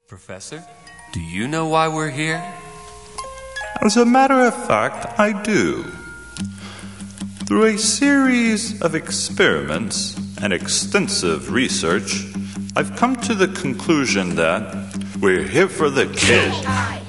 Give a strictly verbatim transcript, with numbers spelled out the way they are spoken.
Professor, do you know why we're here? As a matter of fact, I do. Through a series of experiments and extensive research, I've come to the conclusion that we're here for the kids.